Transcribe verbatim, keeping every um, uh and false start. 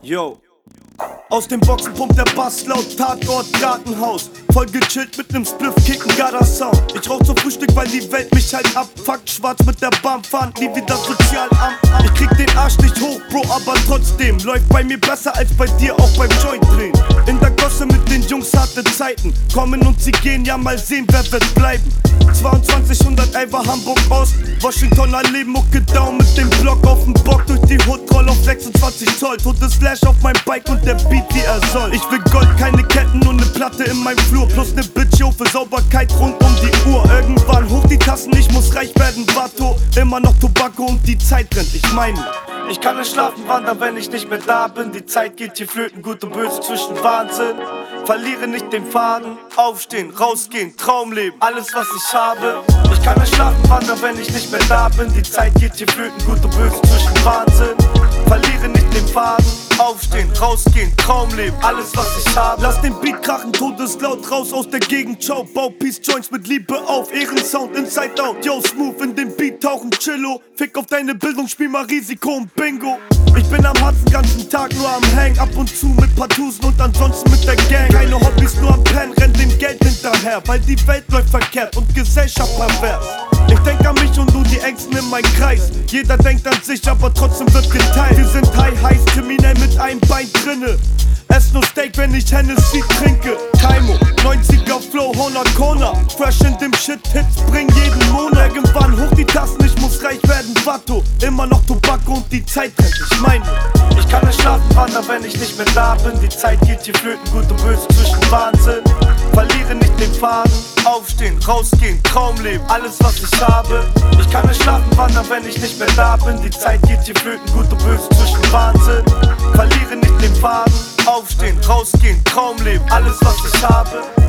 Yo. Aus den Boxen pumpt der Bass laut, Tatort, Gartenhaus. Voll gechillt mit nem Spliff, kicken, Garda Sound. Ich rauch zum Frühstück, weil die Welt mich halt abfuckt. Schwarz mit der Bahn fahren, nie wieder Sozialamt. Ich krieg den Arsch nicht hoch, Bro, aber trotzdem läuft bei mir besser als bei dir, auch beim Joint drehen. In der Gosse mit den Jungs harte Zeiten. Kommen und sie gehen, ja mal sehen, wer wird bleiben. zweiundzwanzig hundertelf Hamburg Ost, Washingtoner Leben, Mucke down mit dem Block auf dem Bock durch die Hood, roll auf sechsundzwanzig Zoll. Totes Flash auf meinem Bike und der Beat wie er soll. Ich will Gold, keine Ketten und ne Platte in meinem Flur. Plus ne Bitch, yo, für Sauberkeit rund um die Uhr. Irgendwann hoch die Tassen, ich muss reich werden, Vato. Immer noch Tobacco und die Zeit rennt, ich meine. Ich kann nicht schlafen, wandern, wenn ich nicht mehr da bin. Die Zeit geht hier flöten, gut und böse zwischen Wahnsinn. Verliere nicht den Faden, aufstehen, rausgehen, Traumleben, alles was ich habe. Ich kann nicht schlafen, wandern, wenn ich nicht mehr da bin. Die Zeit geht hier flöten, gut und böse zwischen Wahnsinn. Verliere nicht den Faden, aufstehen, rausgehen, Traumleben, alles was ich habe. Lass den Beat krachen, todeslaut, raus aus der Gegend, ciao. Bau Peace Joints mit Liebe auf, Ehrensound, Inside Out. Yo, smooth in den Beat tauchen, chillo. Fick auf deine Bildung, spiel mal Risiko und Bingo. Ich bin am Harzen ganzen Tag nur am Hang, ab und zu mit Partusen und ansonsten mit der Gang. Keine Hobbys, nur am Pen, renn dem Geld hinterher, weil die Welt läuft verkehrt und Gesellschaft pervers. Ich denk an mich und du die Ängsten in mein Kreis. Jeder denkt an sich, aber trotzdem wird geteilt. Wir sind high, heiß, kriminell mit einem Bein drinne. Ess nur Steak, wenn ich Hennessy trinke. Kaimo, neunziger Flow, hundert Corner. Fresh in dem Shit, Hits bring jeden Monat. Irgendwann hoch die Tassen, ich muss reich werden, Vato. Immer noch Tobacco und die Zeit rennt, ich meine. Ich kann nicht schlafen, wandern, wenn ich nicht mehr da bin. Die Zeit geht hier flöten, gut und böse zwischen Wahnsinn. Verliere nicht den Faden, aufstehen, rausgehen, Traumleben, alles was ich habe. Ich kann nicht schlafen, wandern, wenn ich nicht mehr da bin. Die Zeit geht hier flöten, gut und böse zwischen Wahnsinn. Verliere nicht den Faden, aufstehen, rausgehen, Traumleben, alles was ich habe.